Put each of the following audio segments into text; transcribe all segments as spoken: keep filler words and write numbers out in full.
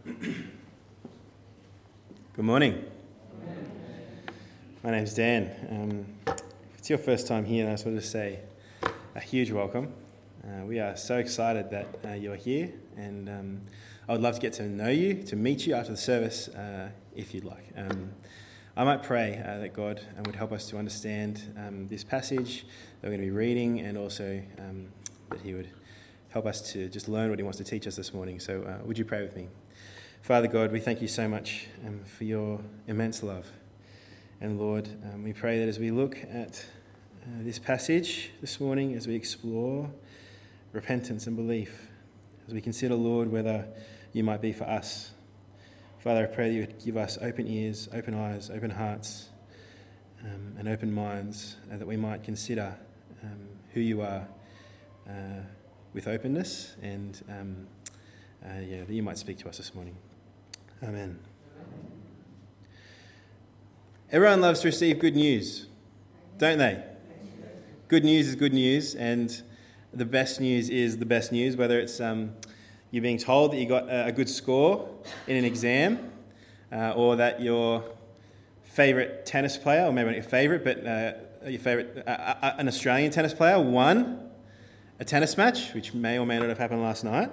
Good morning. My name's Dan. Um, if it's your first time here, I just want to say a huge welcome. Uh, we are so excited that uh, you're here, and um, I would love to get to know you, to meet you after the service, uh, if you'd like. Um, I might pray uh, that God uh, would help us to understand um, this passage that we're going to be reading, and also um, that he would help us to just learn what he wants to teach us this morning. So uh, would you pray with me? Father God, we thank you so much um, for your immense love. And Lord, um, we pray that as we look at uh, this passage this morning, as we explore repentance and belief, as we consider, Lord, whether you might be for us. Father, I pray that you would give us open ears, open eyes, open hearts, um, and open minds, uh, that we might consider um, who you are uh, with openness, and um, uh, yeah, that you might speak to us this morning. Amen. Everyone loves to receive good news, don't they? Good news is good news, and the best news is the best news, whether it's um, you being told that you got a good score in an exam, uh, or that your favourite tennis player, or maybe not your favourite, but uh, your favourite, uh, uh, an Australian tennis player won a tennis match, which may or may not have happened last night.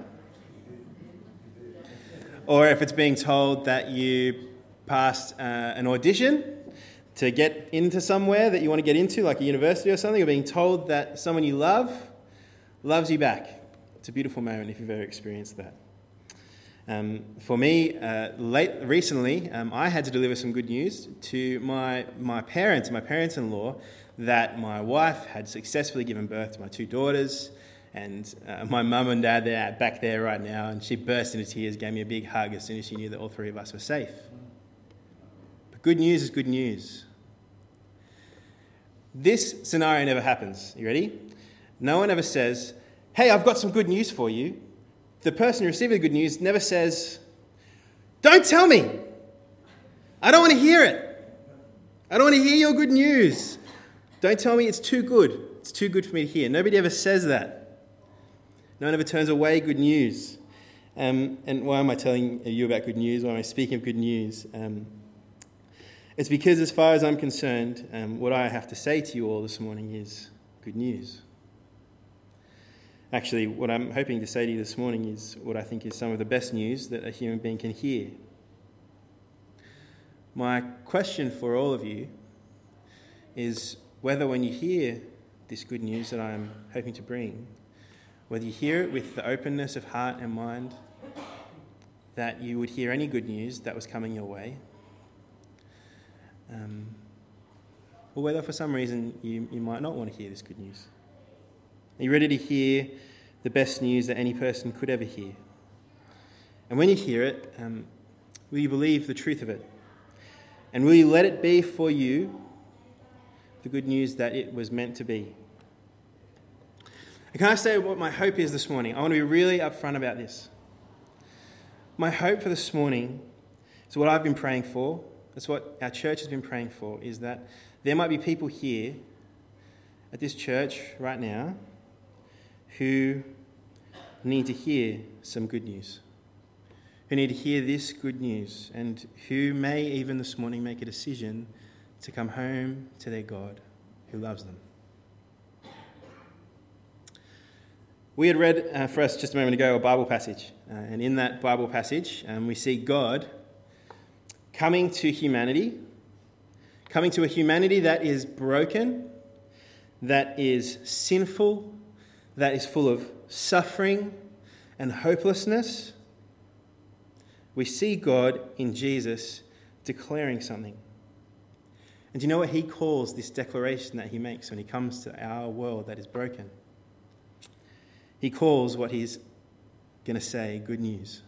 Or if it's being told that you passed uh, an audition to get into somewhere that you want to get into, like a university or something, or being told that someone you love loves you back. It's a beautiful moment if you've ever experienced that. Um, for me, uh, late recently, um, I had to deliver some good news to my my parents, my parents-in-law, that my wife had successfully given birth to my two daughters, and uh, my mum and dad, they're back there right now, and she burst into tears, gave me a big hug as soon as she knew that all three of us were safe. But good news is good news. This scenario never happens. You ready? No one ever says, hey, I've got some good news for you. The person receiving the good news never says, don't tell me. I don't want to hear it. I don't want to hear your good news. Don't tell me, it's too good. It's too good for me to hear. Nobody ever says that. No one ever turns away good news. Um, and why am I telling you about good news? Why am I speaking of good news? Um, it's because as far as I'm concerned, um, what I have to say to you all this morning is good news. Actually, what I'm hoping to say to you this morning is what I think is some of the best news that a human being can hear. My question for all of you is whether when you hear this good news that I'm hoping to bring, whether you hear it with the openness of heart and mind, that you would hear any good news that was coming your way, um, or whether for some reason you, you might not want to hear this good news. Are you ready to hear the best news that any person could ever hear? And when you hear it, um, will you believe the truth of it? And will you let it be for you the good news that it was meant to be? And can I say what my hope is this morning? I want to be really upfront about this. My hope for this morning is what I've been praying for. It's what our church has been praying for, is that there might be people here at this church right now who need to hear some good news, who need to hear this good news, and who may even this morning make a decision to come home to their God who loves them. We had read uh, for us just a moment ago a Bible passage, uh, and in that Bible passage um, we see God coming to humanity, coming to a humanity that is broken, that is sinful, that is full of suffering and hopelessness. We see God in Jesus declaring something. And do you know what he calls this declaration that he makes when he comes to our world that is broken? He calls what he's going to say good news.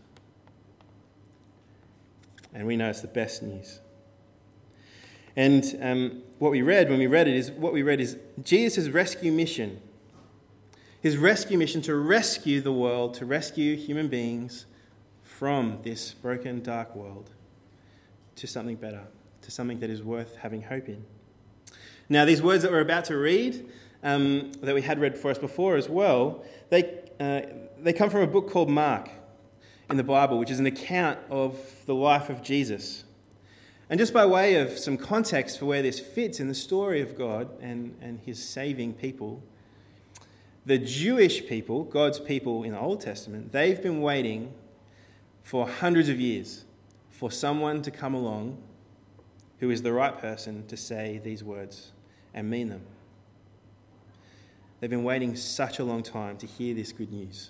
And we know it's the best news. And um, what we read when we read it is what we read is Jesus' rescue mission. His rescue mission to rescue the world, to rescue human beings from this broken, dark world to something better, to something that is worth having hope in. Now, these words that we're about to read, um, that we had read for us before as well, they uh, they come from a book called Mark. in the Bible, which is an account of the life of Jesus. And just by way of some context for where this fits in the story of God and, and his saving people, the Jewish people, God's people in the Old Testament, they've been waiting for hundreds of years for someone to come along who is the right person to say these words and mean them. They've been waiting such a long time to hear this good news.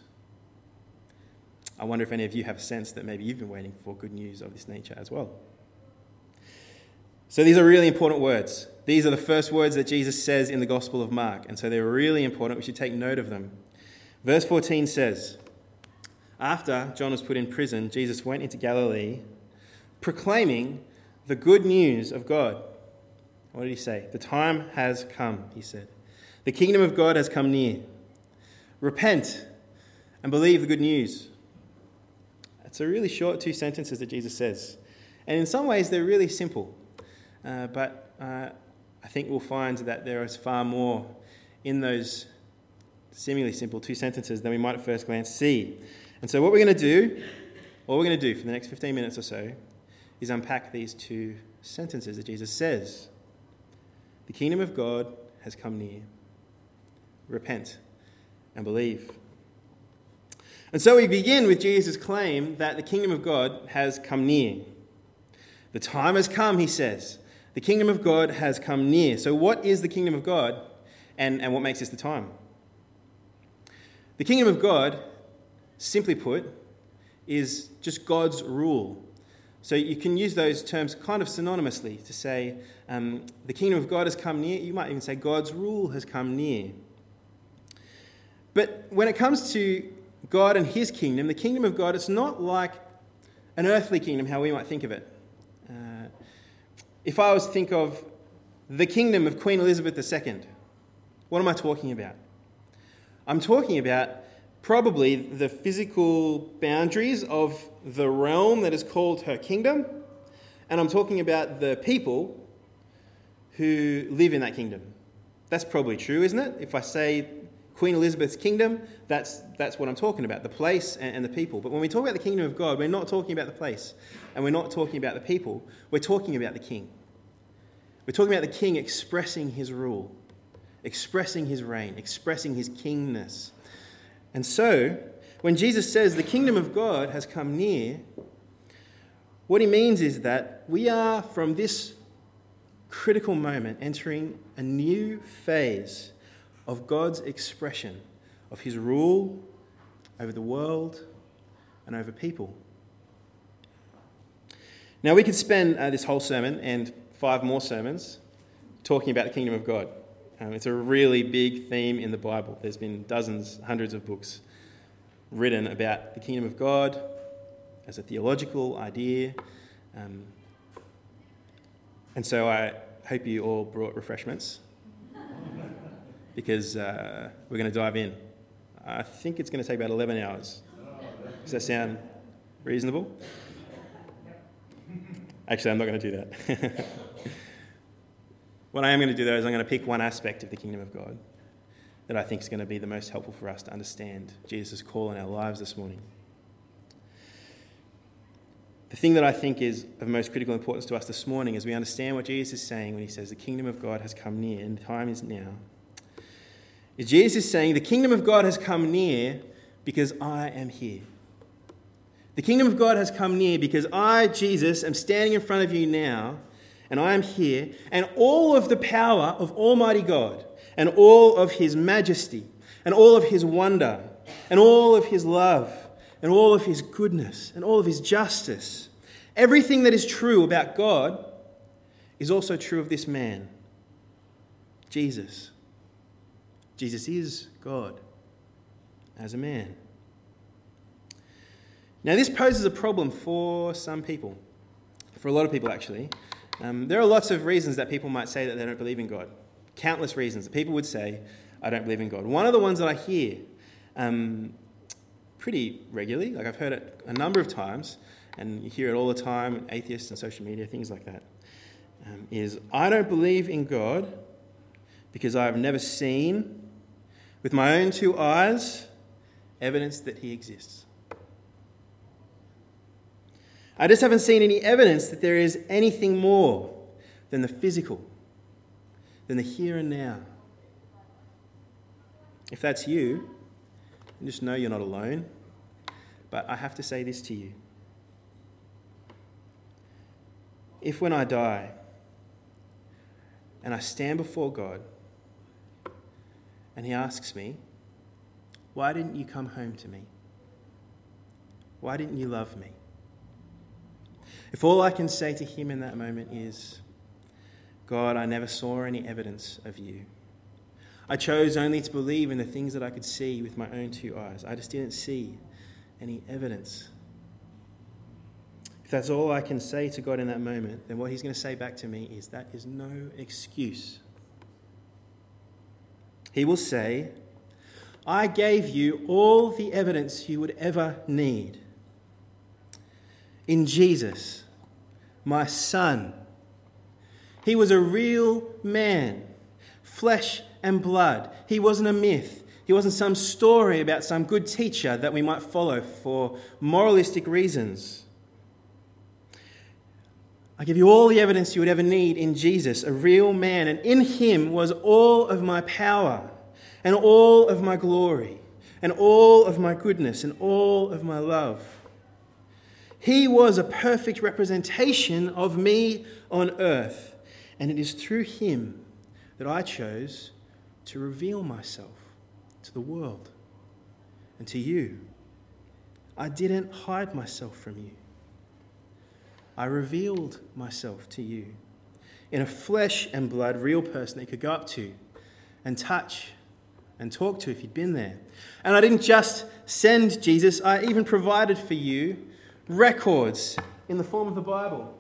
I wonder if any of you have a sense that maybe you've been waiting for good news of this nature as well. So these are really important words. These are the first words that Jesus says in the Gospel of Mark, and so they're really important. We should take note of them. Verse fourteen says, after John was put in prison, Jesus went into Galilee, proclaiming the good news of God. What did he say? The time has come, he said. The kingdom of God has come near. Repent and believe the good news. It's a really short two sentences that Jesus says. And in some ways, they're really simple. Uh, but uh, I think we'll find that there is far more in those seemingly simple two sentences than we might at first glance see. And so what we're going to do, what we're going to do for the next fifteen minutes or so, is unpack these two sentences that Jesus says. The kingdom of God has come near. Repent and believe. And so we begin with Jesus' claim that the kingdom of God has come near. The time has come, he says. The kingdom of God has come near. So what is the kingdom of God, and, and what makes this the time? The kingdom of God, simply put, is just God's rule. So you can use those terms kind of synonymously to say um, the kingdom of God has come near. You might even say God's rule has come near. But when it comes to God and his kingdom, the kingdom of God, it's not like an earthly kingdom, how we might think of it. Uh, if I was to think of the kingdom of Queen Elizabeth the Second, what am I talking about? I'm talking about probably the physical boundaries of the realm that is called her kingdom, and I'm talking about the people who live in that kingdom. That's probably true, isn't it? If I say Queen Elizabeth's kingdom, that's that's what I'm talking about, the place and, and the people. But when we talk about the kingdom of God, we're not talking about the place, and we're not talking about the people. We're talking about the king. We're talking about the king expressing his rule, expressing his reign, expressing his kingness. And so, when Jesus says the kingdom of God has come near, what he means is that we are, from this critical moment, entering a new phase of God's expression of his rule over the world and over people. Now, we could spend uh, this whole sermon and five more sermons talking about the kingdom of God. Um, it's a really big theme in the Bible. There's been dozens, hundreds of books written about the kingdom of God as a theological idea. Um, and so I hope you all brought refreshments, because uh, we're going to dive in. I think it's going to take about eleven hours. Does that sound reasonable? Actually, I'm not going to do that. What I am going to do, though, is I'm going to pick one aspect of the kingdom of God that I think is going to be the most helpful for us to understand Jesus' call in our lives this morning. The thing that I think is of most critical importance to us this morning is we understand what Jesus is saying when he says the kingdom of God has come near and the time is now. Is Jesus is saying the kingdom of God has come near because I am here. The kingdom of God has come near because I, Jesus, am standing in front of you now, and I am here, and all of the power of Almighty God, and all of his majesty, and all of his wonder, and all of his love, and all of his goodness, and all of his justice, everything that is true about God is also true of this man, Jesus. Jesus is God as a man. Now, this poses a problem for some people, for a lot of people actually. Um, there are lots of reasons that people might say that they don't believe in God. Countless reasons that people would say, I don't believe in God. One of the ones that I hear um, pretty regularly, like I've heard it a number of times, and you hear it all the time, atheists and social media, things like that, um, is I don't believe in God because I have never seen with my own two eyes evidence that he exists. I just haven't seen any evidence that there is anything more than the physical, than the here and now. If that's you, just know you're not alone. But I have to say this to you. If when I die and I stand before God and he asks me, why didn't you come home to me? Why didn't you love me? If all I can say to him in that moment is, God, I never saw any evidence of you. I chose only to believe in the things that I could see with my own two eyes. I just didn't see any evidence. If that's all I can say to God in that moment, then what he's going to say back to me is, that is no excuse. He will say, I gave you all the evidence you would ever need. In Jesus, my son. He was a real man, flesh and blood. He wasn't a myth. He wasn't some story about some good teacher that we might follow for moralistic reasons. I give you all the evidence you would ever need in Jesus, a real man, and in him was all of my power and all of my glory and all of my goodness and all of my love. He was a perfect representation of me on earth, and it is through him that I chose to reveal myself to the world and to you. I didn't hide myself from you. I revealed myself to you in a flesh and blood real person that you could go up to and touch and talk to if you'd been there. And I didn't just send Jesus, I even provided for you records in the form of the Bible.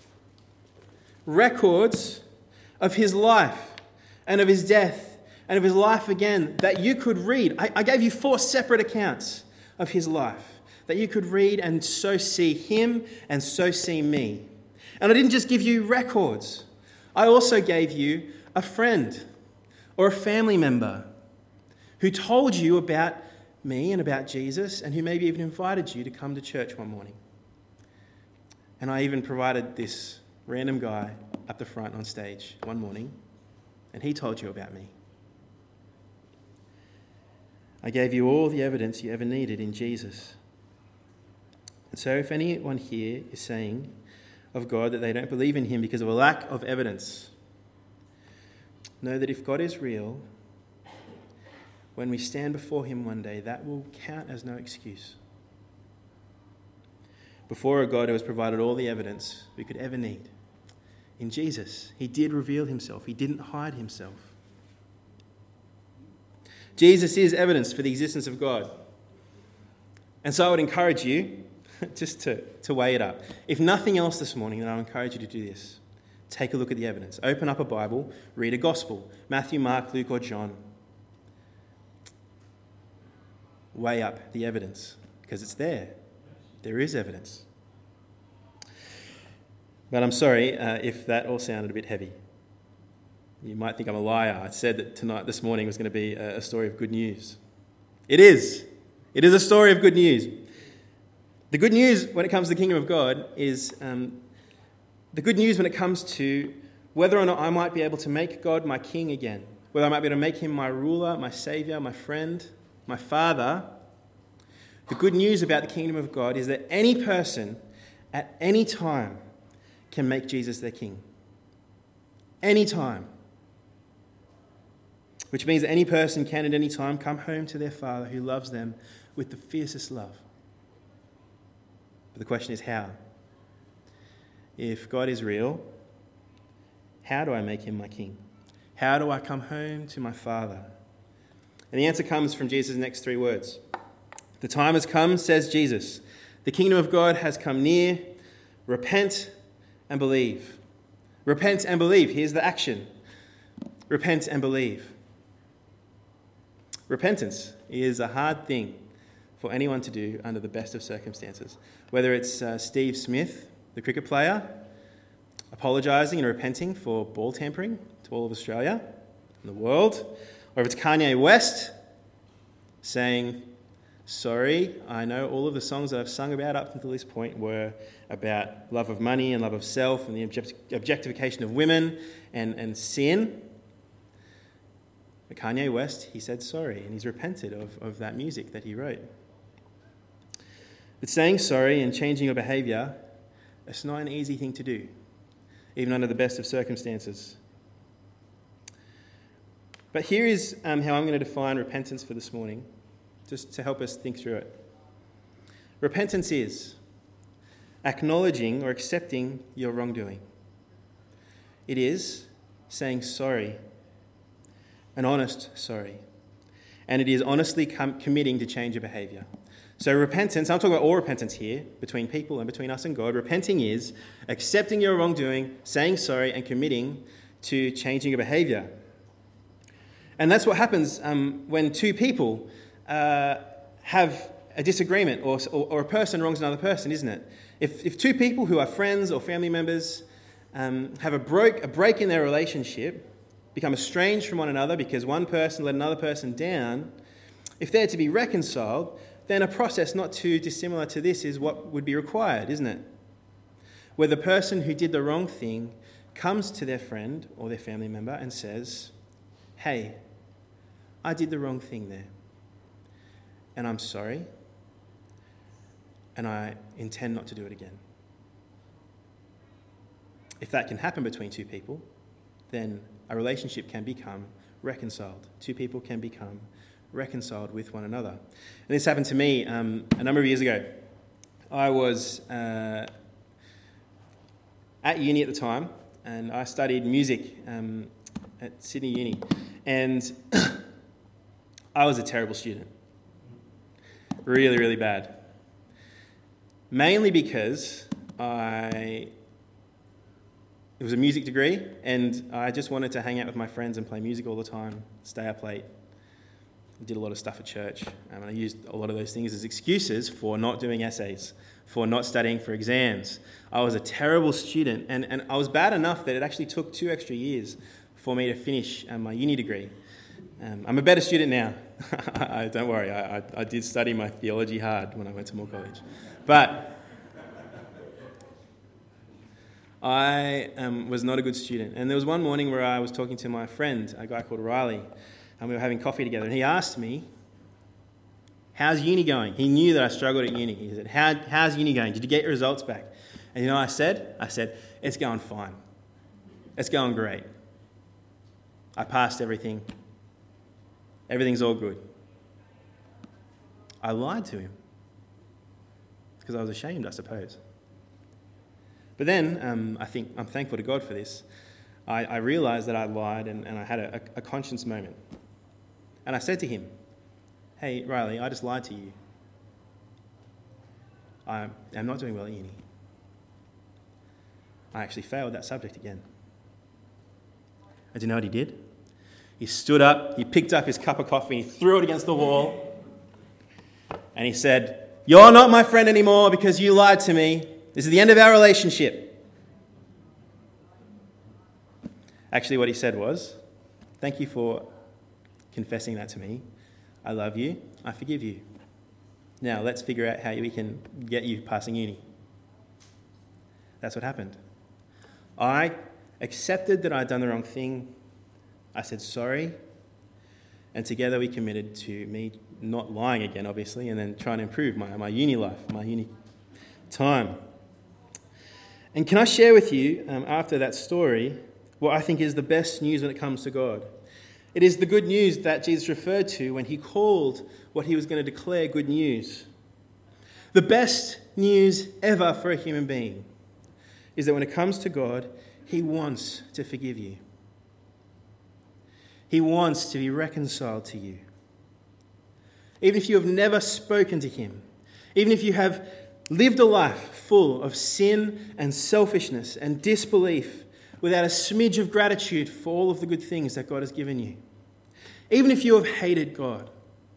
Records of his life and of his death and of his life again that you could read. I, I gave you four separate accounts of his life that you could read and so see him and so see me. And I didn't just give you records. I also gave you a friend or a family member who told you about me and about Jesus, and who maybe even invited you to come to church one morning. And I even provided this random guy up the front on stage one morning, and he told you about me. I gave you all the evidence you ever needed in Jesus. And so if anyone here is saying of God that they don't believe in him because of a lack of evidence, know that if God is real, when we stand before him one day, that will count as no excuse. Before a God who has provided all the evidence we could ever need. In Jesus, he did reveal himself. He didn't hide himself. Jesus is evidence for the existence of God. And so I would encourage you just to, to weigh it up. If nothing else this morning, then I would encourage you to do this. Take a look at the evidence. Open up a Bible, read a gospel. Matthew, Mark, Luke, or John. Weigh up the evidence, because it's there. There is evidence. But I'm sorry uh, if that all sounded a bit heavy. You might think I'm a liar. I said that tonight, this morning, was going to be a, a story of good news. It is. It is a story of good news. The good news when it comes to the kingdom of God is um, the good news when it comes to whether or not I might be able to make God my king again, whether I might be able to make him my ruler, my saviour, my friend, my father. The good news about the kingdom of God is that any person at any time can make Jesus their king. Any time. Which means that any person can at any time come home to their Father who loves them with the fiercest love. But the question is how? If God is real, how do I make him my king? How do I come home to my Father? And the answer comes from Jesus' next three words. The time has come, says Jesus. The kingdom of God has come near. Repent and believe. Repent and believe. Here's the action. Repent and believe. Repentance is a hard thing for anyone to do under the best of circumstances. Whether it's uh, Steve Smith, the cricket player, apologising and repenting for ball tampering to all of Australia and the world, or if it's Kanye West saying, sorry. I know all of the songs that I've sung about up until this point were about love of money and love of self and the object- objectification of women and, and sin. But Kanye West, he said sorry, and he's repented of, of that music that he wrote. But saying sorry and changing your behaviour, it's not an easy thing to do, even under the best of circumstances. But here is um, how I'm going to define repentance for this morning, just to help us think through it. Repentance is acknowledging or accepting your wrongdoing. It is saying sorry, an honest sorry. And it is honestly com- committing to change your behaviour. So repentance, I'm talking about all repentance here, between people and between us and God. Repenting is accepting your wrongdoing, saying sorry, and committing to changing your behaviour. And that's what happens um, when two people uh, have a disagreement or, or, or a person wrongs another person, isn't it? If, if two people who are friends or family members um, have a, broke, a break in their relationship, become estranged from one another because one person let another person down, if they're to be reconciled, then a process not too dissimilar to this is what would be required, isn't it? Where the person who did the wrong thing comes to their friend or their family member and says, hey, I did the wrong thing there, and I'm sorry, and I intend not to do it again. If that can happen between two people, then a relationship can become reconciled. Two people can become reconciled with one another. And this happened to me um, a number of years ago. I was uh, at uni at the time, and I studied music um, at Sydney Uni. And I was a terrible student. Really, really bad. Mainly because I... It was a music degree, and I just wanted to hang out with my friends and play music all the time, stay up late. I did a lot of stuff at church, and I used a lot of those things as excuses for not doing essays, for not studying for exams. I was a terrible student, and, and I was bad enough that it actually took two extra years for me to finish um, my uni degree. Um, I'm a better student now. I, don't worry, I, I, I did study my theology hard when I went to Moore College. But I um, was not a good student. And there was one morning where I was talking to my friend, a guy called Riley, and we were having coffee together. And he asked me, how's uni going? He knew that I struggled at uni. He said, How, how's uni going? Did you get your results back? And you know what I said? I said, it's going fine. It's going great. I passed everything. Everything's all good. I lied to him because I was ashamed, I suppose. But then, um, I think I'm thankful to God for this. I, I realised that I lied, and, and I had a, a conscience moment. And I said to him, hey, Riley, I just lied to you. I am not doing well at uni. I actually failed that subject again. And do you know what he did? He stood up, he picked up his cup of coffee, and he threw it against the wall. And he said, you're not my friend anymore because you lied to me. This is the end of our relationship. Actually, what he said was, thank you for confessing that to me. I love you. I forgive you. Now, let's figure out how we can get you passing uni. That's what happened. I accepted that I'd done the wrong thing. I said sorry. And together we committed to me not lying again, obviously, and then trying to improve my, my uni life, my uni time. And can I share with you, um, after that story, what I think is the best news when it comes to God? It is the good news that Jesus referred to when he called what he was going to declare good news. The best news ever for a human being is that when it comes to God, he wants to forgive you. He wants to be reconciled to you. Even if you have never spoken to him, even if you have lived a life full of sin and selfishness and disbelief without a smidge of gratitude for all of the good things that God has given you. Even if you have hated God,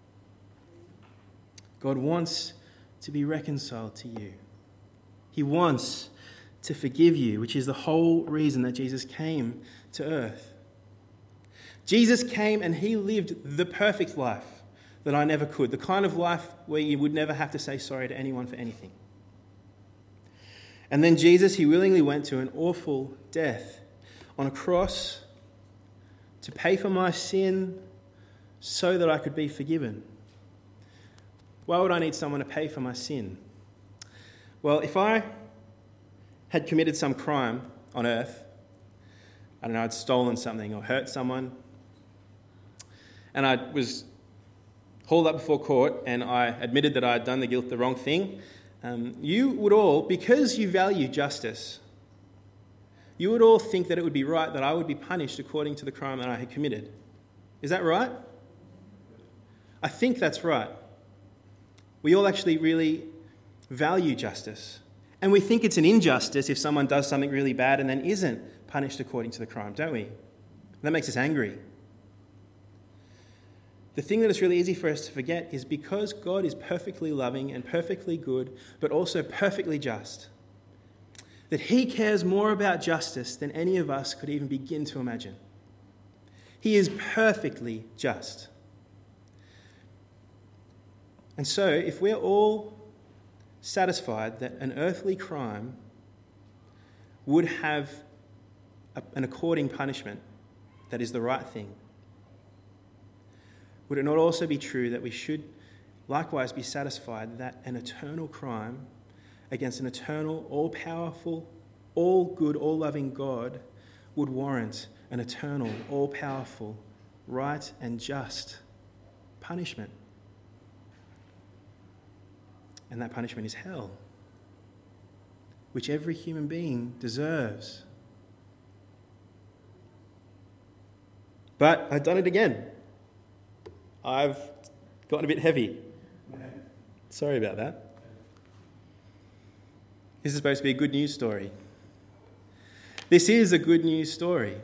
God wants to be reconciled to you. He wants to forgive you, which is the whole reason that Jesus came to earth. Jesus came and he lived the perfect life, that I never could, the kind of life where you would never have to say sorry to anyone for anything. And then Jesus, he willingly went to an awful death on a cross to pay for my sin so that I could be forgiven. Why would I need someone to pay for my sin? Well, if I had committed some crime on earth, I don't know, I'd stolen something or hurt someone, and I was hauled up before court and I admitted that I had done the guilt, the wrong thing, um, you would all, because you value justice, you would all think that it would be right that I would be punished according to the crime that I had committed. Is that right? I think that's right. We all actually really value justice. And we think it's an injustice if someone does something really bad and then isn't punished according to the crime, don't we? That makes us angry. The thing that is really easy for us to forget is because God is perfectly loving and perfectly good, but also perfectly just, that he cares more about justice than any of us could even begin to imagine. He is perfectly just. And so, if we're all satisfied that an earthly crime would have a, an according punishment that is the right thing, would it not also be true that we should likewise be satisfied that an eternal crime against an eternal, all-powerful, all-good, all-loving God would warrant an eternal, all-powerful, right and just punishment? And that punishment is hell, which every human being deserves. But I've done it again. I've gotten a bit heavy. Sorry about that. This is supposed to be a good news story. This is a good news story.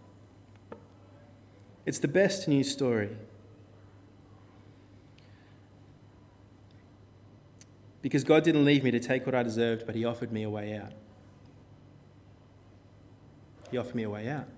It's the best news story. Because God didn't leave me to take what I deserved, but he offered me a way out. He offered me a way out.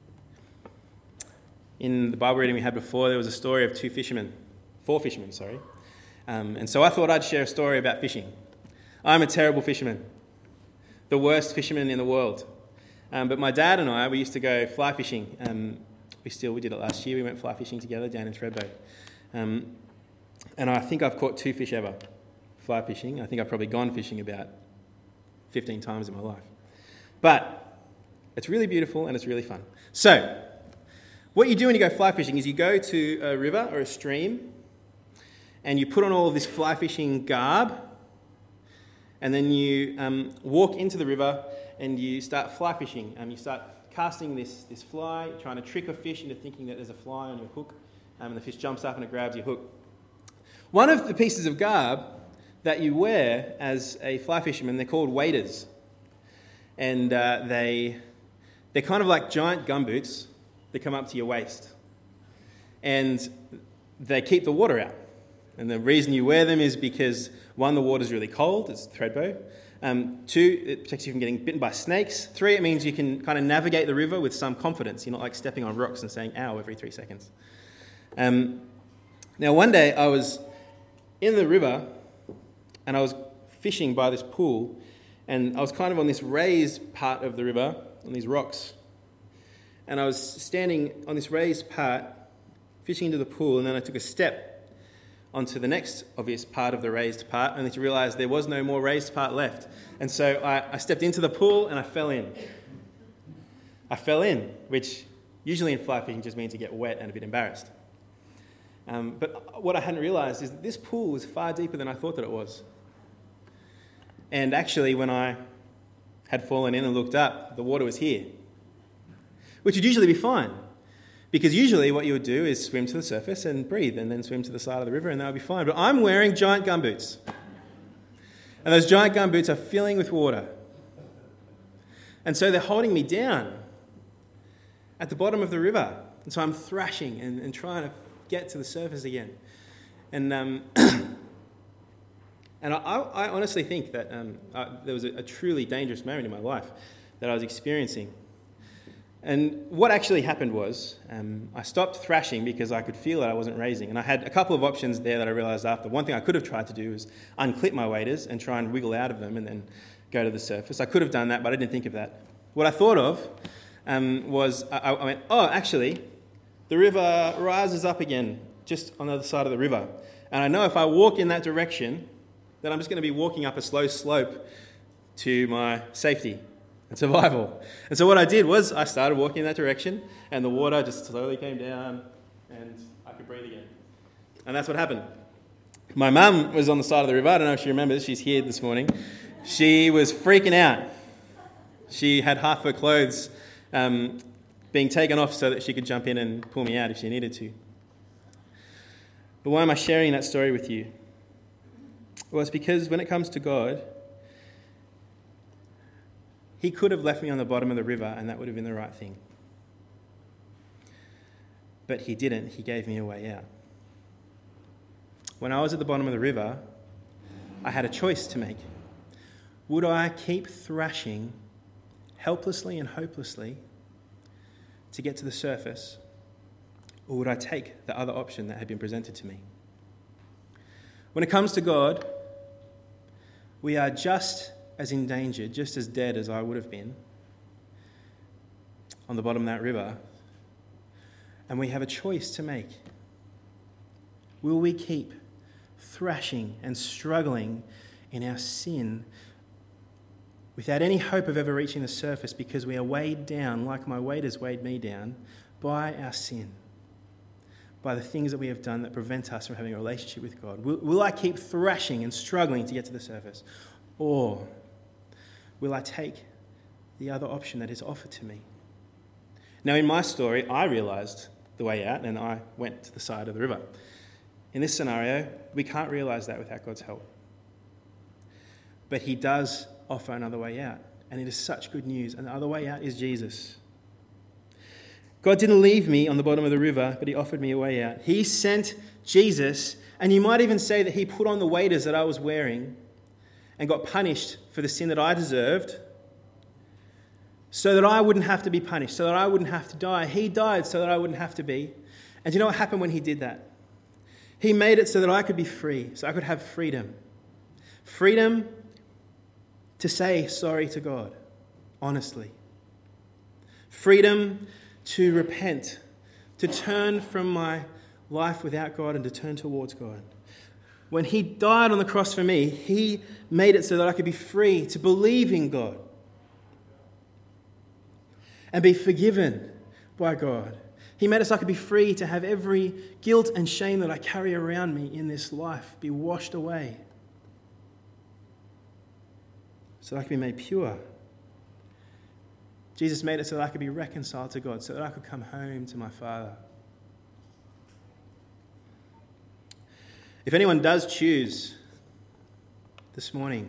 In the Bible reading we had before, there was a story of two fishermen, four fishermen, sorry. Um, and so I thought I'd share a story about fishing. I'm a terrible fisherman, the worst fisherman in the world. Um, but my dad and I, we used to go fly fishing. Um, we still, we did it last year. We went fly fishing together down in Thredbo. Um, and I think I've caught two fish ever. Fly fishing. I think I've probably gone fishing about fifteen times in my life. But it's really beautiful and it's really fun. So, what you do when you go fly fishing is you go to a river or a stream and you put on all of this fly fishing garb and then you um, walk into the river and you start fly fishing. Um, you start casting this, this fly, trying to trick a fish into thinking that there's a fly on your hook, um, and the fish jumps up and it grabs your hook. One of the pieces of garb that you wear as a fly fisherman, they're called waders. And uh, they, they're kind of like giant gumboots that come up to your waist. And they keep the water out. And the reason you wear them is because, one, the water's really cold, it's Thredbo. Um, two, it protects you from getting bitten by snakes. Three, it means you can kind of navigate the river with some confidence. You're not like stepping on rocks and saying, ow, every three seconds. Um, now, one day I was in the river and I was fishing by this pool, and I was kind of on this raised part of the river, on these rocks. And I was standing on this raised part, fishing into the pool, and then I took a step onto the next obvious part of the raised part, only to realise there was no more raised part left. And so I, I stepped into the pool and I fell in. I fell in, which usually in fly fishing just means you get wet and a bit embarrassed. Um, but what I hadn't realised is that this pool was far deeper than I thought that it was. And actually, when I had fallen in and looked up, the water was here, which would usually be fine, because usually what you would do is swim to the surface and breathe, and then swim to the side of the river, and that would be fine. But I'm wearing giant gumboots, and those giant gumboots are filling with water. And so they're holding me down at the bottom of the river, and so I'm thrashing and, and trying to get to the surface again. And um, and I, I honestly think that um, I, there was a, a truly dangerous moment in my life that I was experiencing. And what actually happened was um, I stopped thrashing because I could feel that I wasn't raising. And I had a couple of options there that I realised after. One thing I could have tried to do was unclip my waders and try and wiggle out of them and then go to the surface. I could have done that, but I didn't think of that. What I thought of um, was I, I went, oh, actually, the river rises up again just on the other side of the river. And I know if I walk in that direction, then I'm just going to be walking up a slow slope to my safety and survival. And so what I did was I started walking in that direction, and the water just slowly came down and I could breathe again. And that's what happened. My mum was on the side of the river. I don't know if she remembers. She's here this morning. She was freaking out. She had half her clothes um, being taken off so that she could jump in and pull me out if she needed to. But why am I sharing that story with you? Well, it's because when it comes to God, He could have left me on the bottom of the river and that would have been the right thing. But He didn't. He gave me a way out. When I was at the bottom of the river, I had a choice to make. Would I keep thrashing helplessly and hopelessly to get to the surface, or would I take the other option that had been presented to me? When it comes to God, we are just as endangered, just as dead as I would have been on the bottom of that river. And we have a choice to make. Will we keep thrashing and struggling in our sin without any hope of ever reaching the surface because we are weighed down, like my weight has weighed me down, by our sin, by the things that we have done that prevent us from having a relationship with God? Will, will I keep thrashing and struggling to get to the surface? Or will I take the other option that is offered to me? Now, in my story, I realised the way out and I went to the side of the river. In this scenario, we can't realise that without God's help. But He does offer another way out, and it is such good news. And the other way out is Jesus. God didn't leave me on the bottom of the river, but He offered me a way out. He sent Jesus, and you might even say that He put on the waders that I was wearing and got punished for the sin that I deserved so that I wouldn't have to be punished, so that I wouldn't have to die. He died so that I wouldn't have to be. And do you know what happened when He did that? He made it so that I could be free, so I could have freedom. Freedom to say sorry to God, honestly. Freedom to repent, to turn from my life without God and to turn towards God. When He died on the cross for me, He made it so that I could be free to believe in God and be forgiven by God. He made it so I could be free to have every guilt and shame that I carry around me in this life be washed away, so that I could be made pure. Jesus made it so that I could be reconciled to God, so that I could come home to my Father. If anyone does choose this morning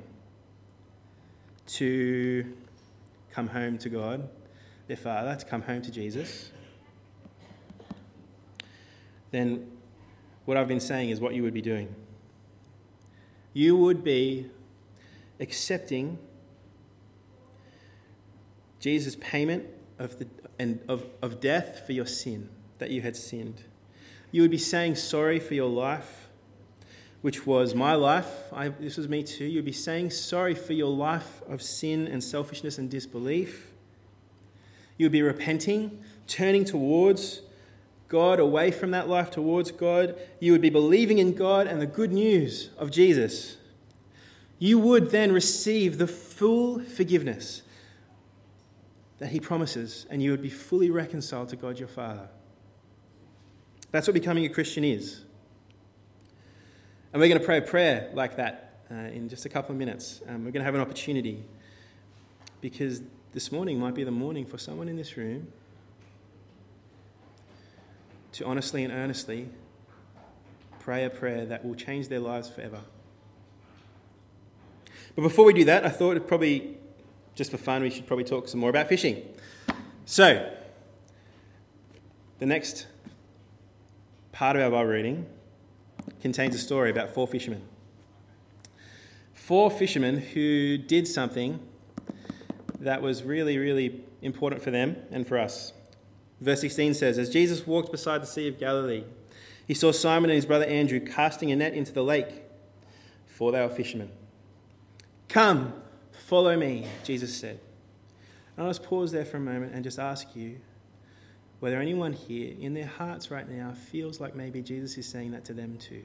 to come home to God, their Father, to come home to Jesus, then what I've been saying is what you would be doing. You would be accepting Jesus' payment of the and of, of death for your sin, that you had sinned. You would be saying sorry for your life, which was my life. I, this was me too. You'd be saying sorry for your life of sin and selfishness and disbelief. You would be repenting, turning towards God, away from that life towards God. You would be believing in God and the good news of Jesus. You would then receive the full forgiveness that He promises, and you would be fully reconciled to God your Father. That's what becoming a Christian is. And we're going to pray a prayer like that uh, in just a couple of minutes. Um, we're going to have an opportunity, because this morning might be the morning for someone in this room to honestly and earnestly pray a prayer that will change their lives forever. But before we do that, I thought it probably, just for fun, we should probably talk some more about fishing. So, the next part of our Bible reading contains a story about four fishermen. Four fishermen who did something that was really, really important for them and for us. Verse sixteen says, as Jesus walked beside the Sea of Galilee, he saw Simon and his brother Andrew casting a net into the lake, for they were fishermen. Come, follow me, Jesus said. And I'll just pause there for a moment and just ask you whether anyone here in their hearts right now feels like maybe Jesus is saying that to them too.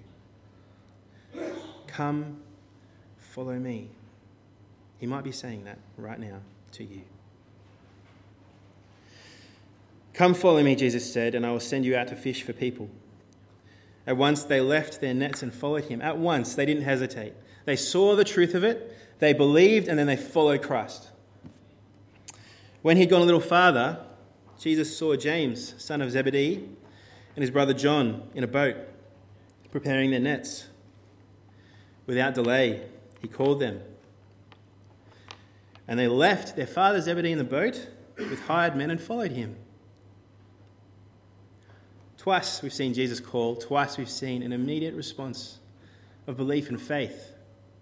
Come, follow me. He might be saying that right now to you. Come, follow me, Jesus said, and I will send you out to fish for people. At once they left their nets and followed him. At once, they didn't hesitate. They saw the truth of it, they believed, and then they followed Christ. When he'd gone a little farther, Jesus saw James, son of Zebedee, and his brother John in a boat, preparing their nets. Without delay, he called them. And they left their father Zebedee in the boat with hired men and followed him. Twice we've seen Jesus call, twice we've seen an immediate response of belief and faith.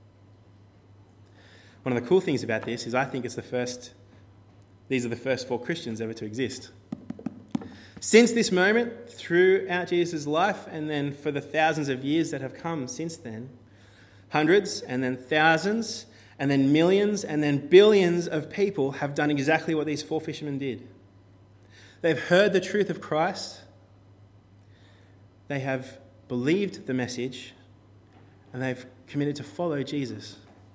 One of the cool things about this is I think it's the first, these are the first four Christians ever to exist. Since this moment, throughout Jesus' life, and then for the thousands of years that have come since then, hundreds and then thousands and then millions and then billions of people have done exactly what these four fishermen did. They've heard the truth of Christ. They have believed the message, and they've committed to follow Jesus.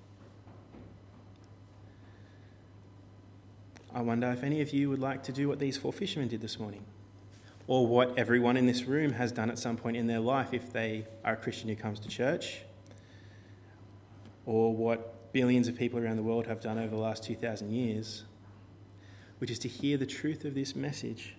I wonder if any of you would like to do what these four fishermen did this morning, or what everyone in this room has done at some point in their life if they are a Christian who comes to church, or what billions of people around the world have done over the last two thousand years, which is to hear the truth of this message.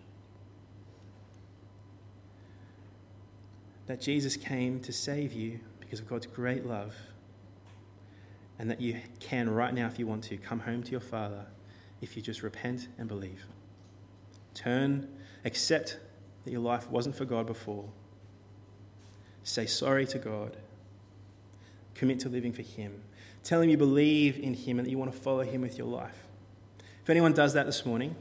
That Jesus came to save you because of God's great love, and that you can right now, if you want to, come home to your Father if you just repent and believe. Turn, accept that your life wasn't for God before. Say sorry to God. Commit to living for him. Tell him you believe in him and that you want to follow him with your life. If anyone does that this morning,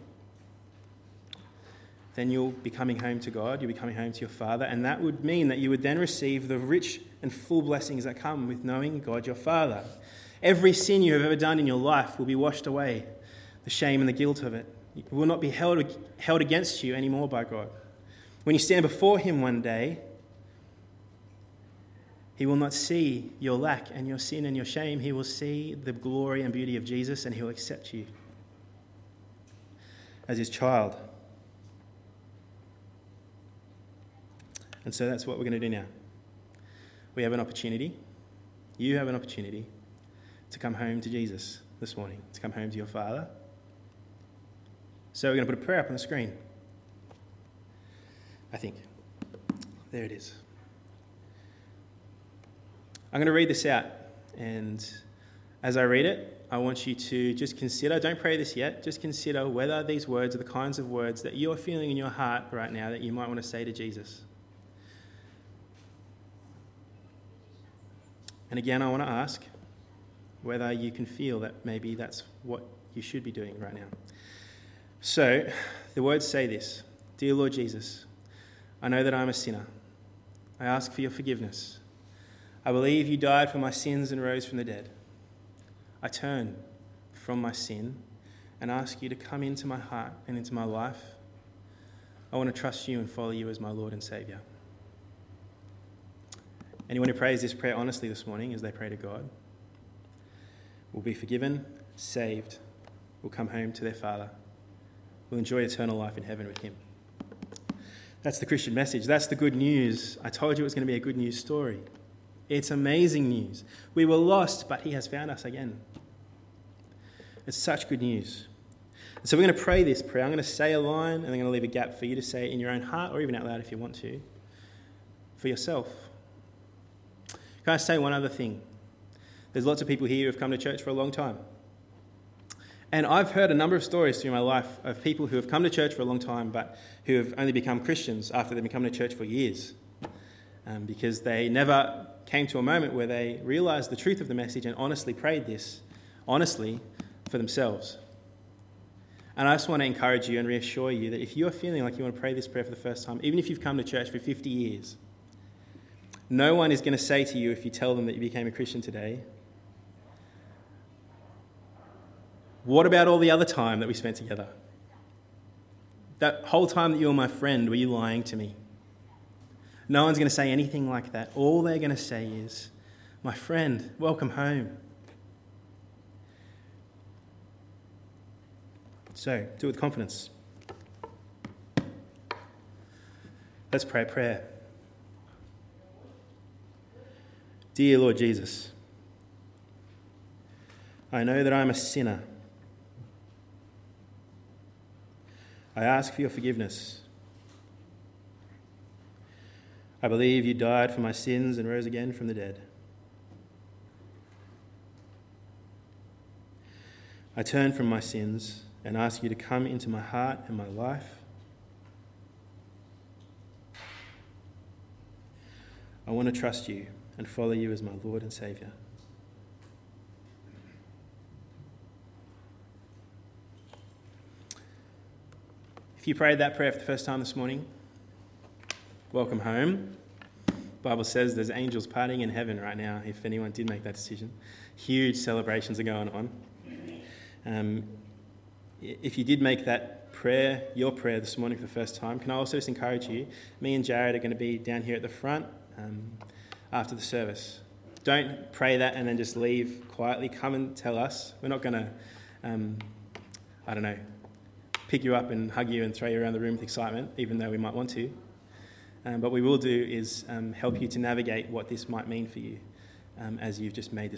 then you'll be coming home to God, you'll be coming home to your Father, and that would mean that you would then receive the rich and full blessings that come with knowing God your Father. Every sin you have ever done in your life will be washed away, the shame and the guilt of it. It will not be held, held against you anymore by God. When you stand before him one day, he will not see your lack and your sin and your shame. He will see the glory and beauty of Jesus, and he will accept you as his child. And so that's what we're going to do now. We have an opportunity, you have an opportunity to come home to Jesus this morning, to come home to your Father. So we're going to put a prayer up on the screen. I think. There it is. I'm going to read this out, and as I read it, I want you to just consider, don't pray this yet, just consider whether these words are the kinds of words that you're feeling in your heart right now that you might want to say to Jesus. And again, I want to ask whether you can feel that maybe that's what you should be doing right now. So, the words say this: Dear Lord Jesus, I know that I'm a sinner. I ask for your forgiveness. I believe you died for my sins and rose from the dead. I turn from my sin and ask you to come into my heart and into my life. I want to trust you and follow you as my Lord and Saviour. Anyone who prays this prayer honestly this morning as they pray to God will be forgiven, saved, will come home to their Father, will enjoy eternal life in heaven with him. That's the Christian message. That's the good news. I told you it was going to be a good news story. It's amazing news. We were lost, but he has found us again. It's such good news. And so we're going to pray this prayer. I'm going to say a line, and I'm going to leave a gap for you to say it in your own heart, or even out loud if you want to, for yourself. Can I say one other thing? There's lots of people here who have come to church for a long time. And I've heard a number of stories through my life of people who have come to church for a long time, but who have only become Christians after they've been coming to church for years. Um, because they never came to a moment where they realised the truth of the message and honestly prayed this, honestly, for themselves. And I just want to encourage you and reassure you that if you're feeling like you want to pray this prayer for the first time, even if you've come to church for fifty years, no one is going to say to you if you tell them that you became a Christian today, "What about all the other time that we spent together? That whole time that you were my friend, were you lying to me?" No one's going to say anything like that. All they're going to say is, "My friend, welcome home." So, do it with confidence. Let's pray a prayer. Dear Lord Jesus, I know that I'm a sinner. I ask for your forgiveness. I believe you died for my sins and rose again from the dead. I turn from my sins and ask you to come into my heart and my life. I want to trust you and follow you as my Lord and Saviour. If you prayed that prayer for the first time this morning, welcome home. The Bible says there's angels partying in heaven right now if anyone did make that decision. Huge celebrations are going on. Um, if you did make that prayer, your prayer this morning for the first time, can I also just encourage you, me and Jared are going to be down here at the front um, after the service. Don't pray that and then just leave quietly. Come and tell us. We're not going to, um, I don't know, pick you up and hug you and throw you around the room with excitement, even though we might want to. Um, but what we will do is um, help you to navigate what this might mean for you um, as you've just made this